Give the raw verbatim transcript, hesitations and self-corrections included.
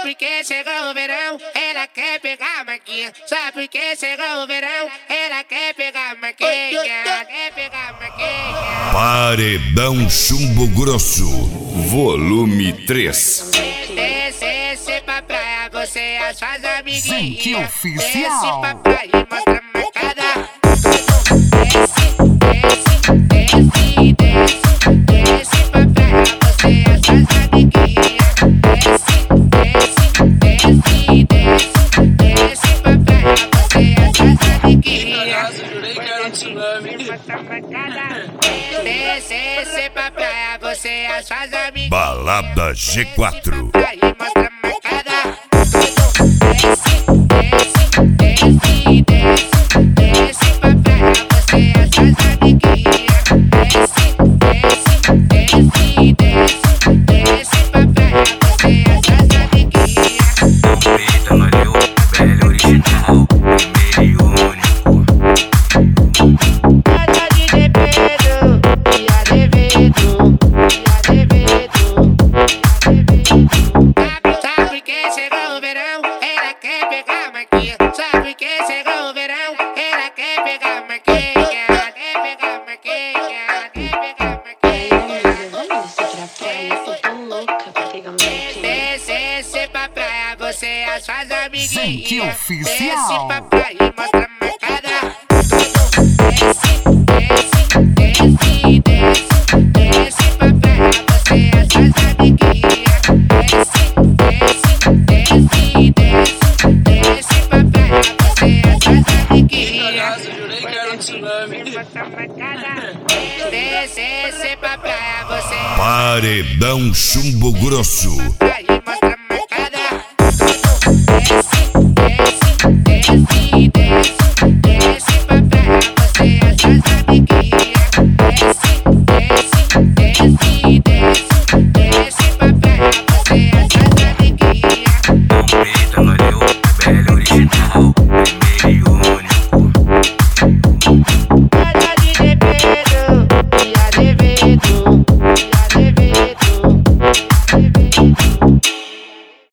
porque chegou o verão, ela quer pegar a Marquinha. Só porque chegou o verão, ela quer pegar a Marquinha. Quer pegar a Marquinha. Paredão Chumbo Grosso, volume três. Desce, desce pra praia, você e as suas amiguinhas. Zenque Oficial. Desce pra praia e mostra a marcada. Desce, desce, desce, desce. Desce pra praia, você e as suas amiguinhas. Desce, desce, desce, desce. Desce pra praia, você e as suas amiguinhas. Desce, desce pra praia, você e as suas amiguinhas. Balada G quatro. Aí mostra a marcada. Desce, desce, desce, desce. Desce pra praia, você e as suas amiguinhas. Desce, desce, desce, desce. Desce pra praia, você e as suas amiguinhas. Preta no olho, velho original, primeiro e único. Nada de devedo, e a devedo, e a devedo. Sabe porque chegou o verão, ela quer pegar a Marquinha. Sabe porque chegou o verão, ela quer pegar a Marquinha. Quer pegar a Marquinha, quer pegar a Marquinha. Desce, desce pra praia, você e as suas amiguinhas. Zenque Oficial. Desce pra praia e mostra a marcada. Desce, desce, desce, desce. Desce pra praia, você e as suas amiguinhas. Desce, desce, desce, desce. Desce pra praia, você e as suas amiguinhas. Desce, desce pra praia, você. Paredão Chumbo Grosso, Praia